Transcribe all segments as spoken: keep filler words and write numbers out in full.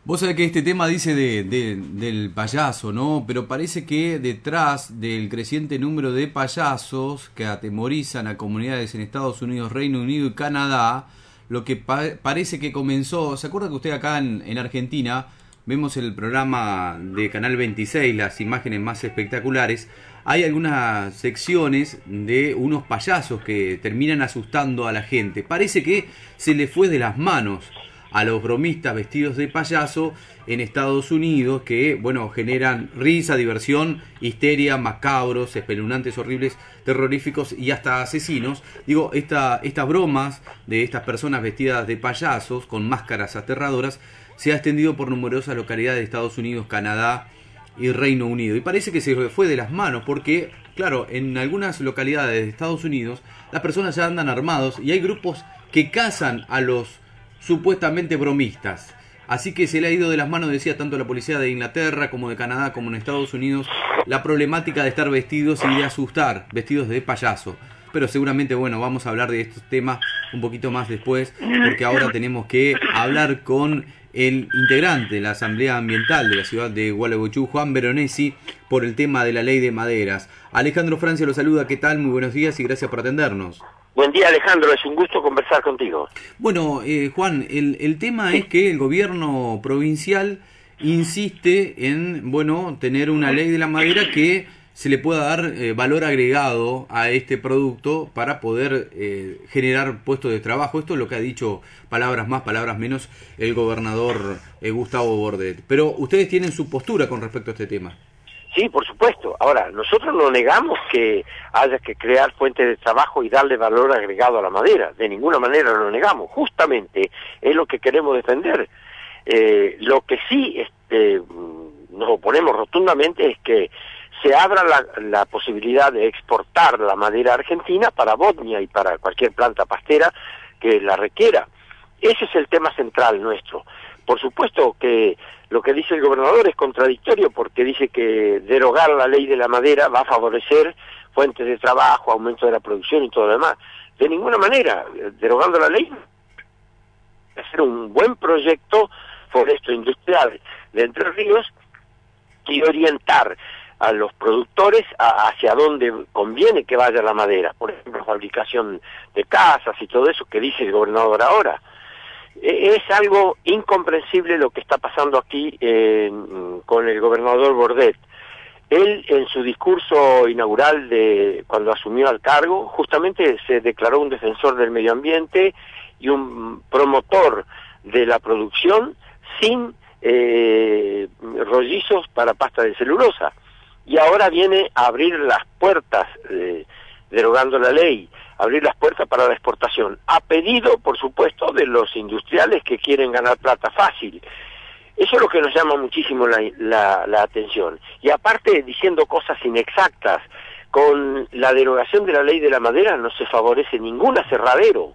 Vos sabés que este tema dice de, de, del payaso, ¿no? Pero parece que detrás del creciente número de payasos que atemorizan a comunidades en Estados Unidos, Reino Unido y Canadá, lo que pa parece que comenzó... ¿Se acuerda que usted acá en, en Argentina vemos el programa de Canal veintiséis, las imágenes más espectaculares? Hay algunas secciones de unos payasos que terminan asustando a la gente. Parece que se le fue de las manos a los bromistas vestidos de payaso en Estados Unidos, que, bueno, generan risa, diversión, histeria, macabros, espeluznantes, horribles, terroríficos y hasta asesinos. Digo, esta, estas bromas de estas personas vestidas de payasos con máscaras aterradoras se ha extendido por numerosas localidades de Estados Unidos, Canadá y Reino Unido. Y parece que se fue de las manos porque, claro, en algunas localidades de Estados Unidos las personas ya andan armados y hay grupos que cazan a los supuestamente bromistas. Así que se le ha ido de las manos, decía, tanto la policía de Inglaterra como de Canadá como en Estados Unidos, la problemática de estar vestidos y de asustar, vestidos de payaso. Pero seguramente, bueno, vamos a hablar de estos temas un poquito más después, porque ahora tenemos que hablar con el integrante de la Asamblea Ambiental de la ciudad de Gualeguaychú, Juan Veronesi, por el tema de la ley de maderas. Alejandro Francia lo saluda, ¿qué tal? Muy buenos días y gracias por atendernos. Buen día, Alejandro, es un gusto conversar contigo. Bueno, eh, Juan, el, el tema es que el gobierno provincial insiste en, bueno, tener una ley de la madera que se le pueda dar eh, valor agregado a este producto para poder eh, generar puestos de trabajo. Esto es lo que ha dicho, palabras más, palabras menos, el gobernador eh, Gustavo Bordet. Pero ustedes tienen su postura con respecto a este tema. Sí, por supuesto. Ahora, nosotros no negamos que haya que crear fuentes de trabajo y darle valor agregado a la madera. De ninguna manera lo negamos. Justamente es lo que queremos defender. Eh, lo que sí este, nos oponemos rotundamente es que se abra la, la posibilidad de exportar la madera argentina para Bodnia y para cualquier planta pastera que la requiera. Ese es el tema central nuestro. Por supuesto que lo que dice el gobernador es contradictorio porque dice que derogar la ley de la madera va a favorecer fuentes de trabajo, aumento de la producción y todo lo demás. De ninguna manera, derogando la ley, hacer un buen proyecto foresto industrial de Entre Ríos y orientar a los productores a, hacia dónde conviene que vaya la madera. Por ejemplo, fabricación de casas y todo eso que dice el gobernador ahora. Es algo incomprensible lo que está pasando aquí eh, con el gobernador Bordet. Él, en su discurso inaugural de cuando asumió al cargo, justamente se declaró un defensor del medio ambiente y un promotor de la producción sin eh, rollizos para pasta de celulosa. Y ahora viene a abrir las puertas, eh, derogando la ley, abrir las puertas para la exportación, a pedido, por supuesto, de los industriales que quieren ganar plata fácil. Eso es lo que nos llama muchísimo la, la, la atención. Y aparte, diciendo cosas inexactas, con la derogación de la ley de la madera no se favorece ningún aserradero.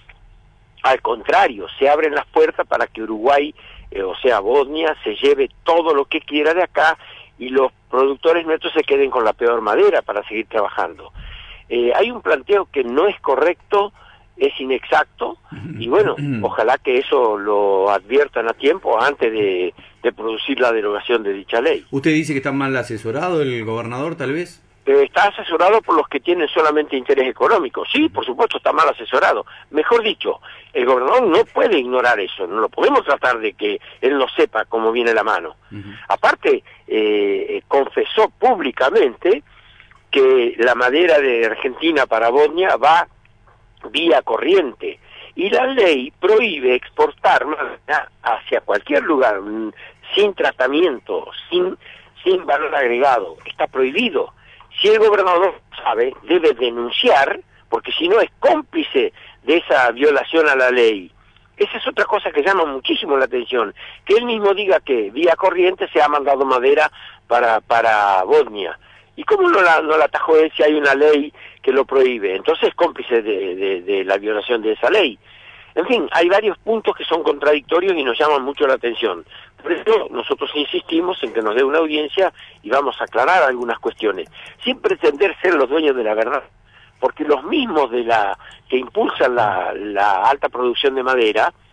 Al contrario, se abren las puertas para que Uruguay, eh, o sea, Bodnia, se lleve todo lo que quiera de acá y los productores nuestros se queden con la peor madera para seguir trabajando. Eh, hay un planteo que no es correcto, es inexacto, y bueno, ojalá que eso lo adviertan a tiempo antes de, de producir la derogación de dicha ley. ¿Usted dice que está mal asesorado el gobernador, tal vez? Eh, está asesorado por los que tienen solamente interés económico. Sí, por supuesto, está mal asesorado. Mejor dicho, el gobernador no puede ignorar eso, no lo podemos tratar de que él no sepa cómo viene la mano. Uh-huh. Aparte, eh, confesó públicamente que la madera de Argentina para Bodnia va vía corriente y la ley prohíbe exportar madera hacia cualquier lugar sin tratamiento, sin sin valor agregado. Está prohibido. Si el gobernador sabe, debe denunciar, porque si no es cómplice de esa violación a la ley. Esa es otra cosa que llama muchísimo la atención, que él mismo diga que vía corriente se ha mandado madera para para Bodnia. ¿Y cómo no la, no la atajó él si hay una ley que lo prohíbe? Entonces es cómplice de, de, de la violación de esa ley. En fin, hay varios puntos que son contradictorios y nos llaman mucho la atención. Por eso nosotros insistimos en que nos dé una audiencia y vamos a aclarar algunas cuestiones, sin pretender ser los dueños de la verdad, porque los mismos de la que impulsan la, la alta producción de madera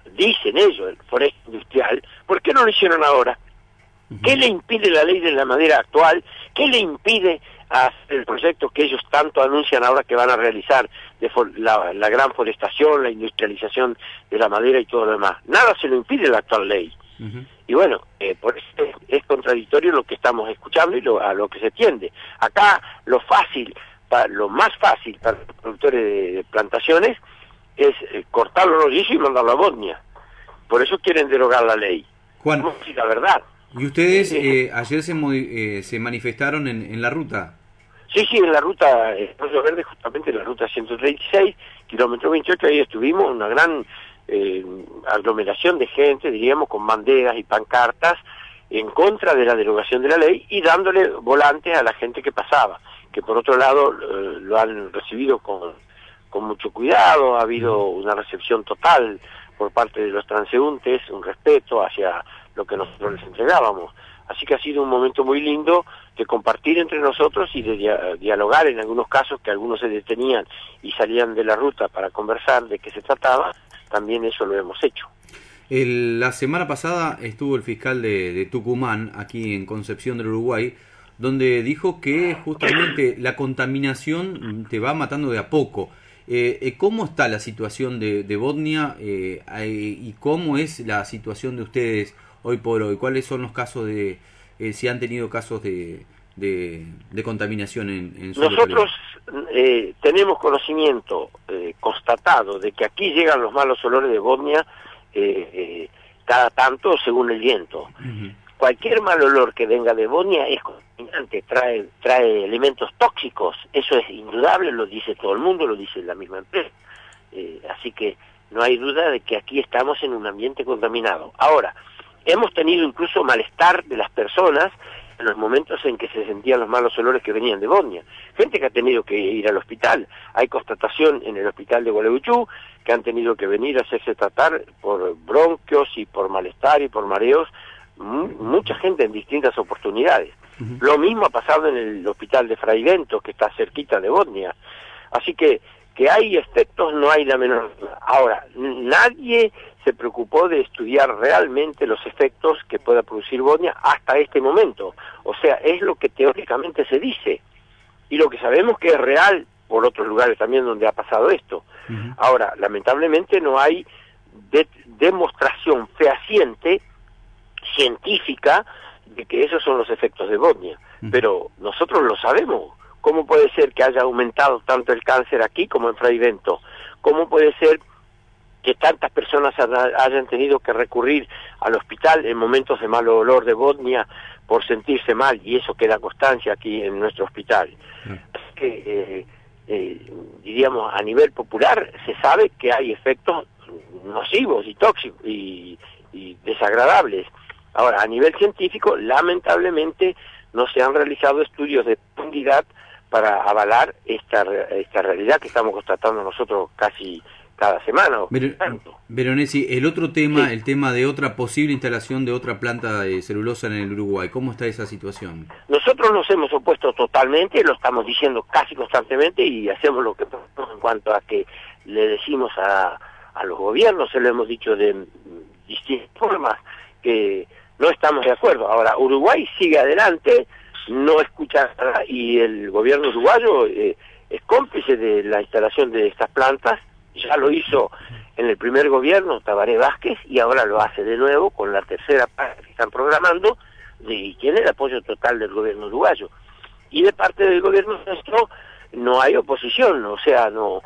dicen ellos, el foresto industrial, ¿por qué no lo hicieron ahora? Uh-huh. ¿Qué le impide la ley de la madera actual? ¿Qué le impide hacer el proyecto que ellos tanto anuncian ahora que van a realizar de la, la gran forestación, la industrialización de la madera y todo lo demás? Nada se lo impide la actual ley. Uh-huh. Y bueno, eh, por eso es, es contradictorio lo que estamos escuchando y lo, a lo que se tiende. Acá lo fácil, pa, lo más fácil para los productores de, de plantaciones es eh, cortar los rollizos y mandarlo a Bosnia. Por eso quieren derogar la ley. Juan, no, sí, la verdad. ¿Y ustedes eh, ayer se, eh, se manifestaron en, en la ruta? Sí, sí, en la ruta eh, Arroyo Verde, justamente en la ruta ciento treinta y seis, kilómetro veintiocho, ahí estuvimos, una gran eh, aglomeración de gente, diríamos, con banderas y pancartas en contra de la derogación de la ley y dándole volantes a la gente que pasaba, que por otro lado eh, lo han recibido con, con mucho cuidado, ha habido una recepción total por parte de los transeúntes, un respeto hacia lo que nosotros les entregábamos. Así que ha sido un momento muy lindo de compartir entre nosotros y de dia dialogar en algunos casos que algunos se detenían y salían de la ruta para conversar de qué se trataba, también eso lo hemos hecho. El, la semana pasada estuvo el fiscal de, de Tucumán, aquí en Concepción del Uruguay, donde dijo que justamente la contaminación te va matando de a poco. Eh, ¿Cómo está la situación de, de Bosnia eh, y cómo es la situación de ustedes hoy por hoy? ¿Cuáles son los casos de, eh, si han tenido casos de, de, de contaminación en, en su Nosotros eh, tenemos conocimiento eh, constatado de que aquí llegan los malos olores de Bosnia eh, eh, cada tanto según el viento. Uh-huh. Cualquier mal olor que venga de Bosnia es contaminante, trae, trae elementos tóxicos, eso es indudable, lo dice todo el mundo, lo dice la misma empresa. Eh, así que no hay duda de que aquí estamos en un ambiente contaminado. Ahora, hemos tenido incluso malestar de las personas en los momentos en que se sentían los malos olores que venían de Bosnia. Gente que ha tenido que ir al hospital. Hay constatación en el hospital de Gualeguaychú que han tenido que venir a hacerse tratar por bronquios y por malestar y por mareos. M mucha gente en distintas oportunidades. Uh-huh. Lo mismo ha pasado en el hospital de Fraivento, que está cerquita de Bosnia. Así que que hay efectos no hay la menor duda. Ahora, nadie se preocupó de estudiar realmente los efectos que pueda producir Bosnia hasta este momento. O sea, es lo que teóricamente se dice. Y lo que sabemos que es real por otros lugares también donde ha pasado esto. Uh-huh. Ahora, lamentablemente no hay de demostración fehaciente, científica, de que esos son los efectos de Bosnia. Uh-huh. Pero nosotros lo sabemos. ¿Cómo puede ser que haya aumentado tanto el cáncer aquí como en Fraivento? ¿Cómo puede ser que tantas personas hayan tenido que recurrir al hospital en momentos de mal olor de Bosnia por sentirse mal? Y eso queda constancia aquí en nuestro hospital. Mm. Así que, eh, eh, diríamos, a nivel popular se sabe que hay efectos nocivos y tóxicos y, y desagradables. Ahora, a nivel científico, lamentablemente, no se han realizado estudios de profundidad para avalar esta esta realidad que estamos constatando nosotros casi cada semana. Veronesi, el otro tema, sí. El tema de otra posible instalación de otra planta de celulosa en el Uruguay, ¿cómo está esa situación? Nosotros nos hemos opuesto totalmente, lo estamos diciendo casi constantemente y hacemos lo que podemos en cuanto a que le decimos a, a los gobiernos, se lo hemos dicho de distintas formas, que no estamos de acuerdo. Ahora, Uruguay sigue adelante, no escucha nada y el gobierno uruguayo eh, es cómplice de la instalación de estas plantas, ya lo hizo en el primer gobierno Tabaré Vázquez y ahora lo hace de nuevo con la tercera parte que están programando y tiene el apoyo total del gobierno uruguayo. Y de parte del gobierno nuestro no hay oposición, o sea, no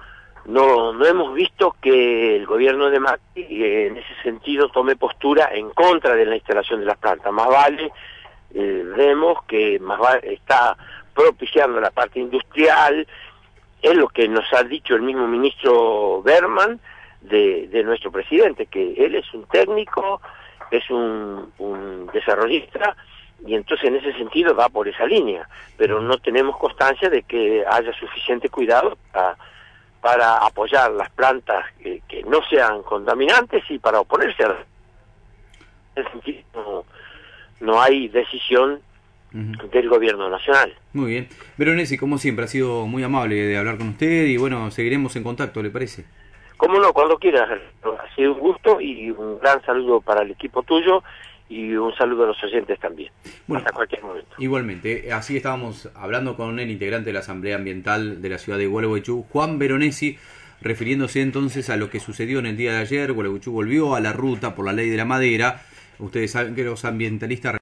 no no hemos visto que el gobierno de Macri eh, en ese sentido tome postura en contra de la instalación de las plantas. Más vale Eh, vemos que más va, está propiciando la parte industrial, es lo que nos ha dicho el mismo ministro Berman de, de nuestro presidente, que él es un técnico, es un, un desarrollista, y entonces en ese sentido va por esa línea, pero no tenemos constancia de que haya suficiente cuidado para, para apoyar las plantas que, que no sean contaminantes y para oponerse a en ese sentido no, no hay decisión uh-huh. del gobierno nacional. Muy bien. Veronesi, como siempre, ha sido muy amable de hablar con usted y bueno, seguiremos en contacto, ¿le parece? Cómo no, cuando quieras. Ha sido un gusto y un gran saludo para el equipo tuyo y un saludo a los oyentes también. Bueno, hasta cualquier momento. Igualmente, así estábamos hablando con el integrante de la Asamblea Ambiental de la ciudad de Gualeguaychú, Juan Veronesi, refiriéndose entonces a lo que sucedió en el día de ayer. Gualeguaychú volvió a la ruta por la ley de la madera. Ustedes saben que los ambientalistas